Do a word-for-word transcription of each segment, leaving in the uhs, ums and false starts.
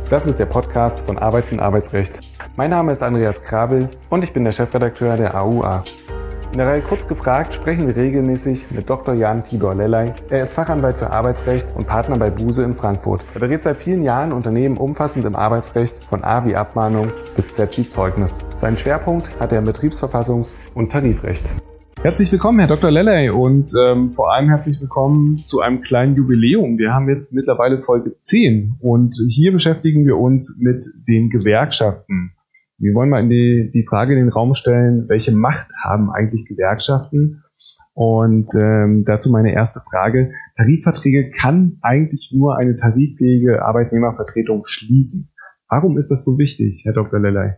Das ist der Podcast von Arbeit und Arbeitsrecht. Mein Name ist Andreas Krabel und ich bin der Chefredakteur der A U A. In der Reihe Kurz gefragt sprechen wir regelmäßig mit Doktor Jan Tibor Lellay. Er ist Fachanwalt für Arbeitsrecht und Partner bei Buse in Frankfurt. Er berät seit vielen Jahren Unternehmen umfassend im Arbeitsrecht, von A wie Abmahnung bis Z wie Zeugnis. Seinen Schwerpunkt hat er im Betriebsverfassungs- und Tarifrecht. Herzlich willkommen, Herr Doktor Lellay, und ähm, vor allem herzlich willkommen zu einem kleinen Jubiläum. Wir haben jetzt mittlerweile Folge zehn und hier beschäftigen wir uns mit den Gewerkschaften. Wir wollen mal in die, die Frage in den Raum stellen, welche Macht haben eigentlich Gewerkschaften? Und ähm, dazu meine erste Frage. Tarifverträge kann eigentlich nur eine tariffähige Arbeitnehmervertretung schließen. Warum ist das so wichtig, Herr Doktor Lellay?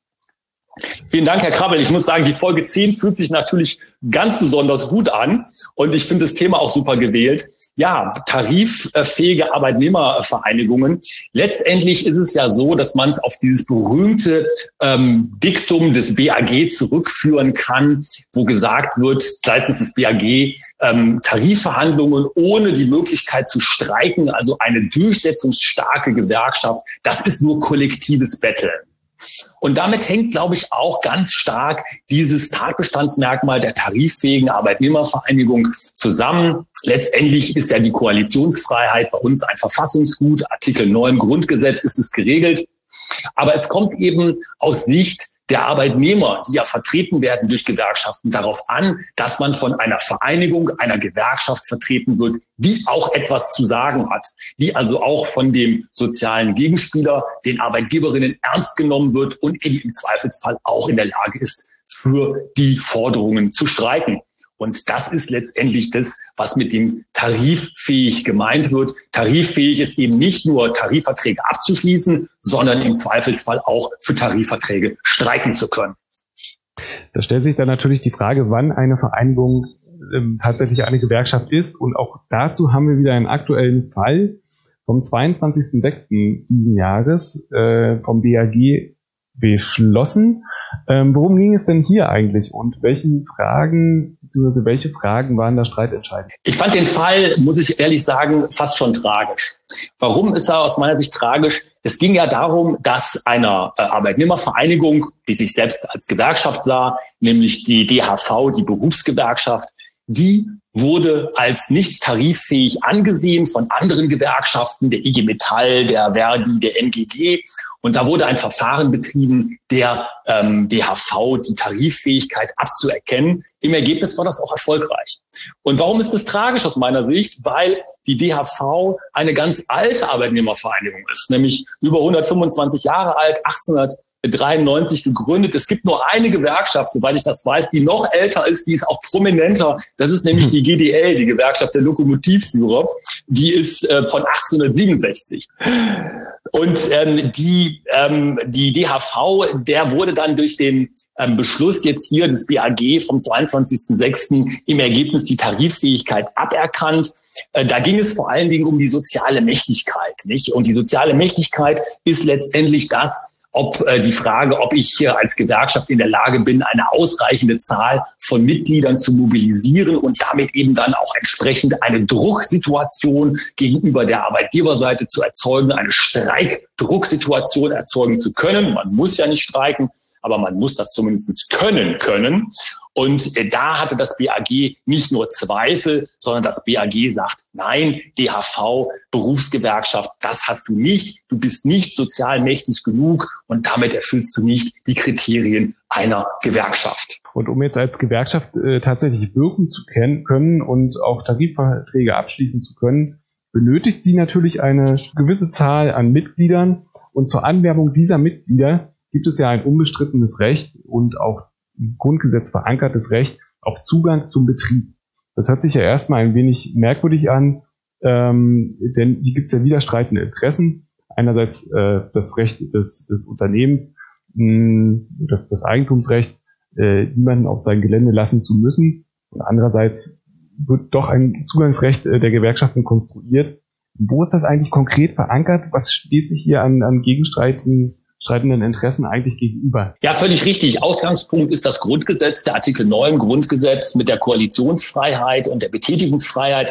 Vielen Dank, Herr Krabbel. Ich muss sagen, die Folge zehn fühlt sich natürlich ganz besonders gut an und ich finde das Thema auch super gewählt. Ja, tariffähige Arbeitnehmervereinigungen. Letztendlich ist es ja so, dass man es auf dieses berühmte ähm, Diktum des B A G zurückführen kann, wo gesagt wird, seitens des B A G, ähm, Tarifverhandlungen ohne die Möglichkeit zu streiken, also eine durchsetzungsstarke Gewerkschaft, das ist nur kollektives Betteln. Und damit hängt, glaube ich, auch ganz stark dieses Tatbestandsmerkmal der tariffähigen Arbeitnehmervereinigung zusammen. Letztendlich ist ja die Koalitionsfreiheit bei uns ein Verfassungsgut. Artikel neun Grundgesetz ist es geregelt. Aber es kommt eben aus Sicht der Arbeitnehmer, die ja vertreten werden durch Gewerkschaften, darauf an, dass man von einer Vereinigung, einer Gewerkschaft vertreten wird, die auch etwas zu sagen hat, die also auch von dem sozialen Gegenspieler, den Arbeitgeberinnen, ernst genommen wird und eben im Zweifelsfall auch in der Lage ist, für die Forderungen zu streiken. Und das ist letztendlich das, was mit dem tariffähig gemeint wird. Tariffähig ist eben nicht nur Tarifverträge abzuschließen, sondern im Zweifelsfall auch für Tarifverträge streiken zu können. Da stellt sich dann natürlich die Frage, wann eine Vereinigung ähm, tatsächlich eine Gewerkschaft ist. Und auch dazu haben wir wieder einen aktuellen Fall vom zweiundzwanzigsten sechsten diesen Jahres äh, vom B A G beschlossen. Ähm, worum ging es denn hier eigentlich und welchen Fragen, beziehungsweise welche Fragen waren da streitentscheidend? Ich fand den Fall, muss ich ehrlich sagen, fast schon tragisch. Warum ist er aus meiner Sicht tragisch? Es ging ja darum, dass einer äh, Arbeitnehmervereinigung, die sich selbst als Gewerkschaft sah, nämlich die D H V, die Berufsgewerkschaft, die wurde als nicht tariffähig angesehen von anderen Gewerkschaften, der I G Metall, der Verdi, der N G G. Und da wurde ein Verfahren betrieben, der ähm, D H V die Tariffähigkeit abzuerkennen. Im Ergebnis war das auch erfolgreich. Und warum ist das tragisch aus meiner Sicht? Weil die D H V eine ganz alte Arbeitnehmervereinigung ist, nämlich über hundertfünfundzwanzig Jahre alt, achtzehnhundertdreiundneunzig gegründet. Es gibt nur eine Gewerkschaft, soweit ich das weiß, die noch älter ist, die ist auch prominenter. Das ist nämlich die G D L, die Gewerkschaft der Lokomotivführer. Die ist äh, von achtzehnhundertsiebenundsechzig. Und ähm, die ähm, die D H V, der wurde dann durch den ähm, Beschluss jetzt hier des B A G vom zweiundzwanzigsten sechsten im Ergebnis die Tariffähigkeit aberkannt. Äh, da ging es vor allen Dingen um die soziale Mächtigkeit, nicht? Und die soziale Mächtigkeit ist letztendlich das, ob äh, die Frage, ob ich äh, als Gewerkschaft in der Lage bin, eine ausreichende Zahl von Mitgliedern zu mobilisieren und damit eben dann auch entsprechend eine Drucksituation gegenüber der Arbeitgeberseite zu erzeugen, eine Streikdrucksituation erzeugen zu können. Man muss ja nicht streiken, aber man muss das zumindest können können. Und äh, da hatte das B A G nicht nur Zweifel, sondern das B A G sagt, nein, D H V, Berufsgewerkschaft, das hast du nicht. Du bist nicht sozial mächtig genug und damit erfüllst du nicht die Kriterien einer Gewerkschaft. Und um jetzt als Gewerkschaft äh, tatsächlich wirken zu können und auch Tarifverträge abschließen zu können, benötigt sie natürlich eine gewisse Zahl an Mitgliedern. Und zur Anwerbung dieser Mitglieder gibt es ja ein unbestrittenes Recht und auch im Grundgesetz verankertes Recht auf Zugang zum Betrieb. Das hört sich ja erstmal ein wenig merkwürdig an, ähm, denn hier gibt es ja widerstreitende Interessen. Einerseits äh, das Recht des, des Unternehmens, mh, das, das Eigentumsrecht, äh, niemanden auf sein Gelände lassen zu müssen. Und andererseits wird doch ein Zugangsrecht äh, der Gewerkschaften konstruiert. Wo ist das eigentlich konkret verankert? Was steht sich hier an, an Gegenstreiten streitenden Interessen eigentlich gegenüber? Ja, völlig richtig. Ausgangspunkt ist das Grundgesetz, der Artikel neun Grundgesetz mit der Koalitionsfreiheit und der Betätigungsfreiheit.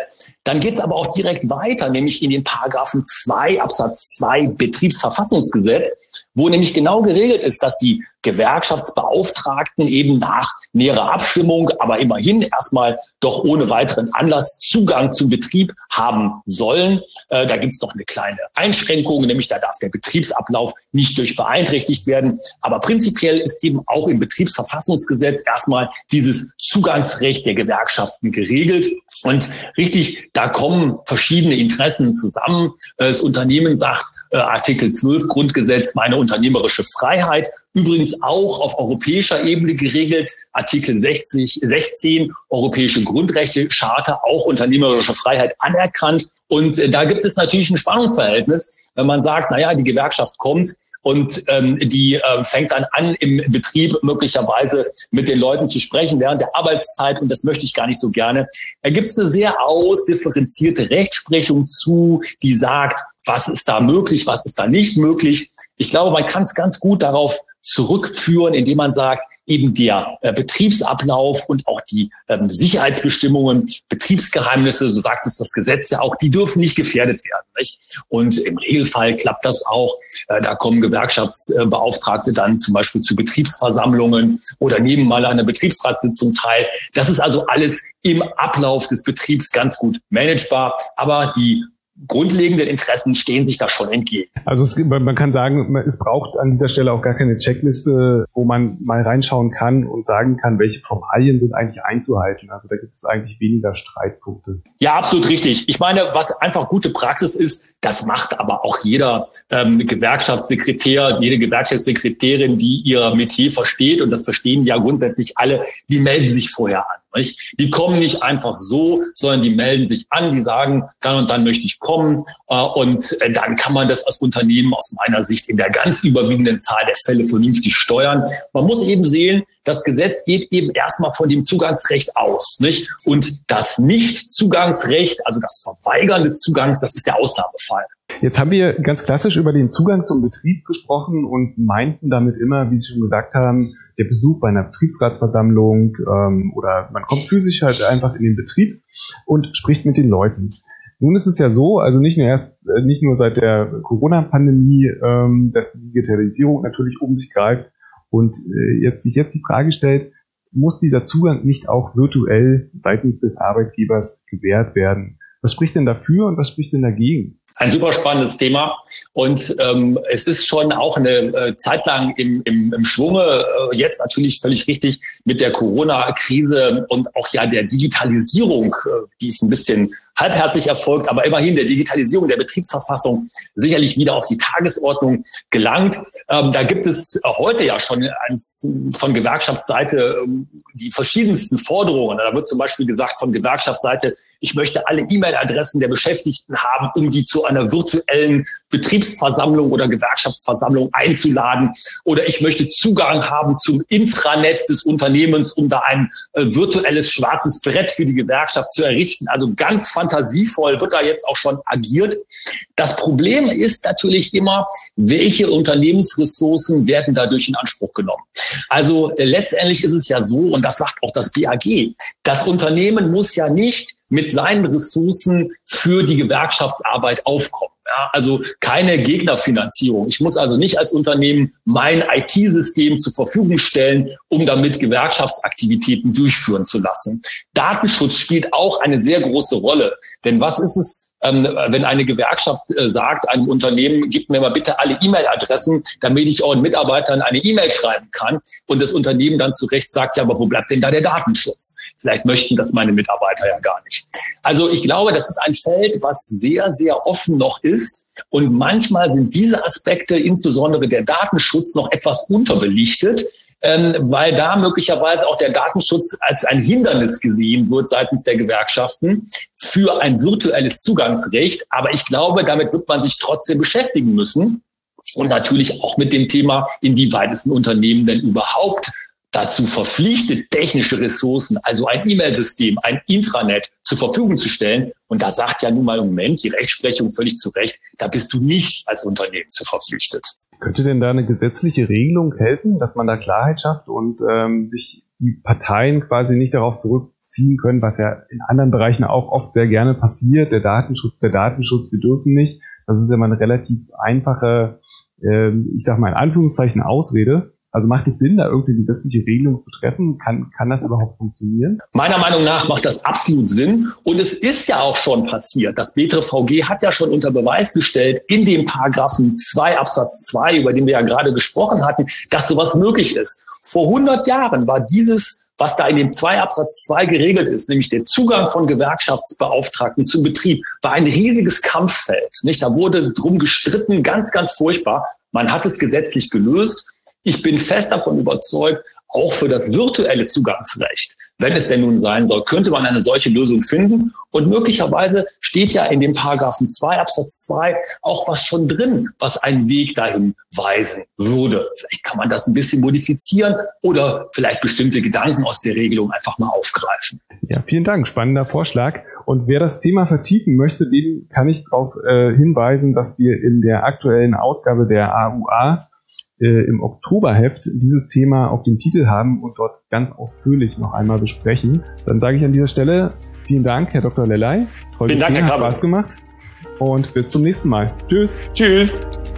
Dann geht es aber auch direkt weiter, nämlich in den Paragraphen zwei Absatz zwei Betriebsverfassungsgesetz, wo nämlich genau geregelt ist, dass die Gewerkschaftsbeauftragten eben nach näherer Abstimmung, aber immerhin erstmal doch ohne weiteren Anlass Zugang zum Betrieb haben sollen. Äh, da gibt es noch eine kleine Einschränkung, nämlich da darf der Betriebsablauf nicht durch beeinträchtigt werden. Aber prinzipiell ist eben auch im Betriebsverfassungsgesetz erstmal dieses Zugangsrecht der Gewerkschaften geregelt. Und richtig, da kommen verschiedene Interessen zusammen. Das Unternehmen sagt, äh, Artikel zwölf Grundgesetz, meine unternehmerische Freiheit. Übrigens auch auf europäischer Ebene geregelt, Artikel sechzig, sechzehn, Europäische Grundrechte-Charta, auch unternehmerische Freiheit anerkannt. Und äh, da gibt es natürlich ein Spannungsverhältnis, wenn man sagt, naja, die Gewerkschaft kommt und ähm, die äh, fängt dann an, im Betrieb möglicherweise mit den Leuten zu sprechen während der Arbeitszeit. Und das möchte ich gar nicht so gerne. Da gibt es eine sehr ausdifferenzierte Rechtsprechung zu, die sagt, was ist da möglich, was ist da nicht möglich. Ich glaube, man kann es ganz gut darauf zurückführen, indem man sagt, eben der äh, Betriebsablauf und auch die ähm, Sicherheitsbestimmungen, Betriebsgeheimnisse, so sagt es das Gesetz ja auch, die dürfen nicht gefährdet werden. Nicht? Und im Regelfall klappt das auch. Äh, da kommen Gewerkschaftsbeauftragte dann zum Beispiel zu Betriebsversammlungen oder nehmen mal an einer Betriebsratssitzung teil. Das ist also alles im Ablauf des Betriebs ganz gut managebar. Aber die grundlegenden Interessen stehen sich da schon entgegen. Also es, man kann sagen, es braucht an dieser Stelle auch gar keine Checkliste, wo man mal reinschauen kann und sagen kann, welche Formalien sind eigentlich einzuhalten. Also da gibt es eigentlich weniger Streitpunkte. Ja, absolut richtig. Ich meine, was einfach gute Praxis ist, das macht aber auch jeder ähm, Gewerkschaftssekretär, jede Gewerkschaftssekretärin, die ihr Metier versteht, und das verstehen ja grundsätzlich alle, die melden sich vorher an. Nicht? Die kommen nicht einfach so, sondern die melden sich an, die sagen, dann und dann möchte ich kommen. Äh, und äh, dann kann man das als Unternehmen aus meiner Sicht in der ganz überwiegenden Zahl der Fälle vernünftig steuern. Man muss eben sehen, das Gesetz geht eben erstmal von dem Zugangsrecht aus, nicht? Und das Nicht-Zugangsrecht, also das Verweigern des Zugangs, das ist der Ausnahmefall. Jetzt haben wir ganz klassisch über den Zugang zum Betrieb gesprochen und meinten damit immer, wie Sie schon gesagt haben, der Besuch bei einer Betriebsratsversammlung ähm, oder man kommt physisch halt einfach in den Betrieb und spricht mit den Leuten. Nun ist es ja so, also nicht nur erst, nicht nur seit der Corona-Pandemie, ähm, dass die Digitalisierung natürlich um sich greift und äh, jetzt sich jetzt die Frage stellt, muss dieser Zugang nicht auch virtuell seitens des Arbeitgebers gewährt werden? Was spricht denn dafür und was spricht denn dagegen? Ein super spannendes Thema und ähm, es ist schon auch eine äh, Zeit lang im, im, im Schwunge, äh, jetzt natürlich völlig richtig mit der Corona-Krise und auch ja der Digitalisierung, äh, die ist ein bisschen halbherzig erfolgt, aber immerhin der Digitalisierung der Betriebsverfassung sicherlich wieder auf die Tagesordnung gelangt. Ähm, da gibt es heute ja schon eins von Gewerkschaftsseite ähm, die verschiedensten Forderungen. Da wird zum Beispiel gesagt von Gewerkschaftsseite, ich möchte alle E-Mail-Adressen der Beschäftigten haben, um die zu einer virtuellen Betriebsversammlung oder Gewerkschaftsversammlung einzuladen. Oder ich möchte Zugang haben zum Intranet des Unternehmens, um da ein äh, virtuelles schwarzes Brett für die Gewerkschaft zu errichten. Also ganz fantasievoll wird da jetzt auch schon agiert. Das Problem ist natürlich immer, welche Unternehmensressourcen werden dadurch in Anspruch genommen. Also äh, letztendlich ist es ja so, und das sagt auch das B A G, das Unternehmen muss ja nicht mit seinen Ressourcen für die Gewerkschaftsarbeit aufkommen. Ja, also keine Gegnerfinanzierung. Ich muss also nicht als Unternehmen mein I T-System zur Verfügung stellen, um damit Gewerkschaftsaktivitäten durchführen zu lassen. Datenschutz spielt auch eine sehr große Rolle. Denn was ist es, Ähm, wenn eine Gewerkschaft äh, sagt, einem Unternehmen, gib mir mal bitte alle E-Mail-Adressen, damit ich euren Mitarbeitern eine E-Mail schreiben kann, und das Unternehmen dann zu Recht sagt, ja, aber wo bleibt denn da der Datenschutz? Vielleicht möchten das meine Mitarbeiter ja gar nicht. Also ich glaube, das ist ein Feld, was sehr, sehr offen noch ist, und manchmal sind diese Aspekte, insbesondere der Datenschutz, noch etwas unterbelichtet, Ähm, weil da möglicherweise auch der Datenschutz als ein Hindernis gesehen wird seitens der Gewerkschaften für ein virtuelles Zugangsrecht. Aber ich glaube, damit wird man sich trotzdem beschäftigen müssen und natürlich auch mit dem Thema, inwieweit ist ein Unternehmen denn überhaupt dazu verpflichtet, technische Ressourcen, also ein E-Mail-System, ein Intranet zur Verfügung zu stellen. Und da sagt ja nun mal im Moment die Rechtsprechung völlig zu Recht, da bist du nicht als Unternehmen zu verpflichtet. Könnte denn da eine gesetzliche Regelung helfen, dass man da Klarheit schafft und ähm, sich die Parteien quasi nicht darauf zurück ziehen können, was ja in anderen Bereichen auch oft sehr gerne passiert. Der Datenschutz, der Datenschutz, wir dürfen nicht. Das ist ja mal eine relativ einfache, äh, ich sag mal in Anführungszeichen, Ausrede. Also macht es Sinn, da irgendeine gesetzliche Regelung zu treffen? Kann, kann das überhaupt funktionieren? Meiner Meinung nach macht das absolut Sinn. Und es ist ja auch schon passiert. Das B T R V G hat ja schon unter Beweis gestellt, in dem Paragraphen zwei Absatz zwei, über den wir ja gerade gesprochen hatten, dass sowas möglich ist. Vor hundert Jahren war dieses, was da in dem zwei Absatz zwei geregelt ist, nämlich der Zugang von Gewerkschaftsbeauftragten zum Betrieb, war ein riesiges Kampffeld. Nicht? Da wurde drum gestritten, ganz, ganz furchtbar. Man hat es gesetzlich gelöst. Ich bin fest davon überzeugt, auch für das virtuelle Zugangsrecht, wenn es denn nun sein soll, könnte man eine solche Lösung finden. Und möglicherweise steht ja in dem Paragraphen zwei Absatz zwei auch was schon drin, was einen Weg dahin weisen würde. Vielleicht kann man das ein bisschen modifizieren oder vielleicht bestimmte Gedanken aus der Regelung einfach mal aufgreifen. Ja, vielen Dank. Spannender Vorschlag. Und wer das Thema vertiefen möchte, dem kann ich darauf äh, hinweisen, dass wir in der aktuellen Ausgabe der A U A im Oktoberheft dieses Thema auf dem Titel haben und dort ganz ausführlich noch einmal besprechen. Dann sage ich an dieser Stelle vielen Dank, Herr Doktor Lelay. Vielen Dank, Herr Krabbe. Hat Spaß gemacht und bis zum nächsten Mal. Tschüss. Tschüss.